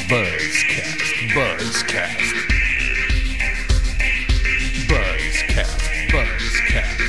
Buzzcast. Buzzcast. Buzzcast. Buzzcast.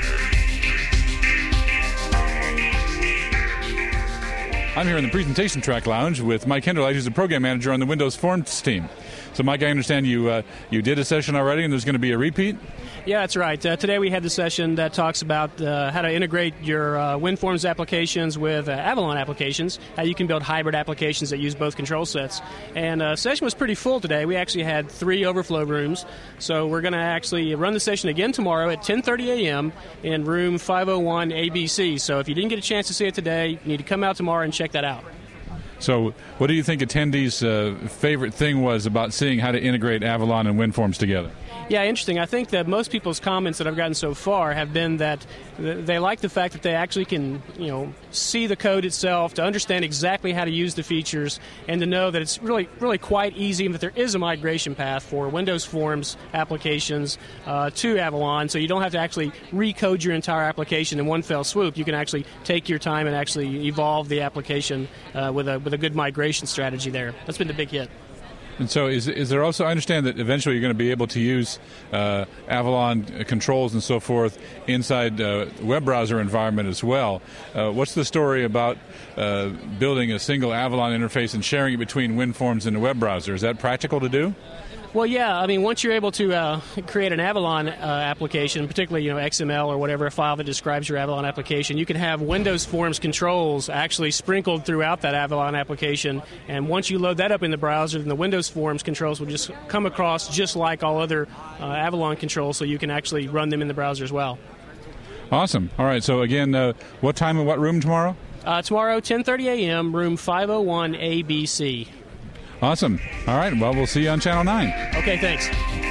I'm here in the presentation track lounge with Mike Henderleit, who's the program manager on the Windows Forms team. So, Mike, I understand you did a session already, and there's going to be a repeat? Yeah, that's right. Today we had the session that talks about how to integrate your WinForms applications with Avalon applications, how you can build hybrid applications that use both control sets. And the session was pretty full today. We actually had 3 overflow rooms. So we're going to actually run the session again tomorrow at 10:30 a.m. in room 501 ABC. So if you didn't get a chance to see it today, you need to come out tomorrow and check that out. So what do you think attendees' favorite thing was about seeing how to integrate Avalon and WinForms together? Yeah, interesting. I think that most people's comments that I've gotten so far have been that they like the fact that they actually can, see the code itself, to understand exactly how to use the features, and to know that it's really quite easy, and that there is a migration path for Windows Forms applications to Avalon, so you don't have to actually recode your entire application in one fell swoop. You can actually take your time and actually evolve the application with a good migration strategy there. That's been the big hit. And so is there also, I understand that eventually you're going to be able to use Avalon controls and so forth inside web browser environment as well. What's the story about building a single Avalon interface and sharing it between WinForms and the web browser? Is that practical to do? Well, yeah. I mean, once you're able to create an Avalon application, particularly XML or whatever file that describes your Avalon application, you can have Windows Forms controls actually sprinkled throughout that Avalon application. And once you load that up in the browser, then the Windows Forms controls will just come across just like all other Avalon controls, so you can actually run them in the browser as well. Awesome. All right. So again, what time and what room tomorrow? Tomorrow, 10:30 a.m., room 501 ABC. Awesome. All right. Well, we'll see you on Channel 9. Okay, thanks.